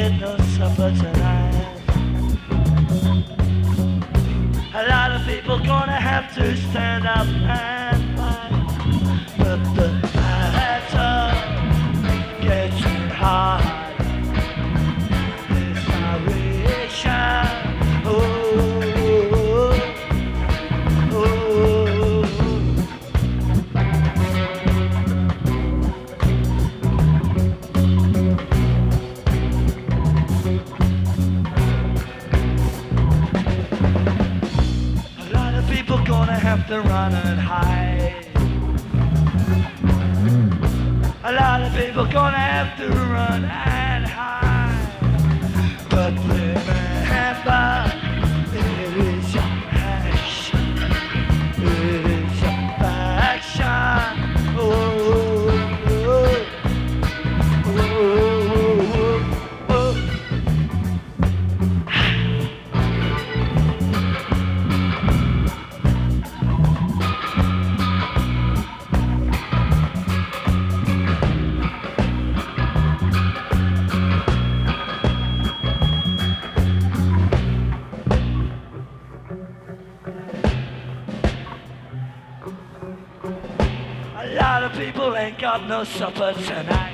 get no supper tonight. A lot of people gonna have to stand up and fight, but the battle gets hard. Inspiration, oh, oh, oh. People gonna have to run and hide. A lot of people gonna have to run and hide. But remember, it is your passion. It is your passion. Oh, oh, oh, oh, oh. A lot of people ain't got no supper tonight.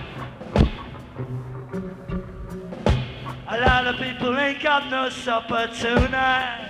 A lot of people ain't got no supper tonight.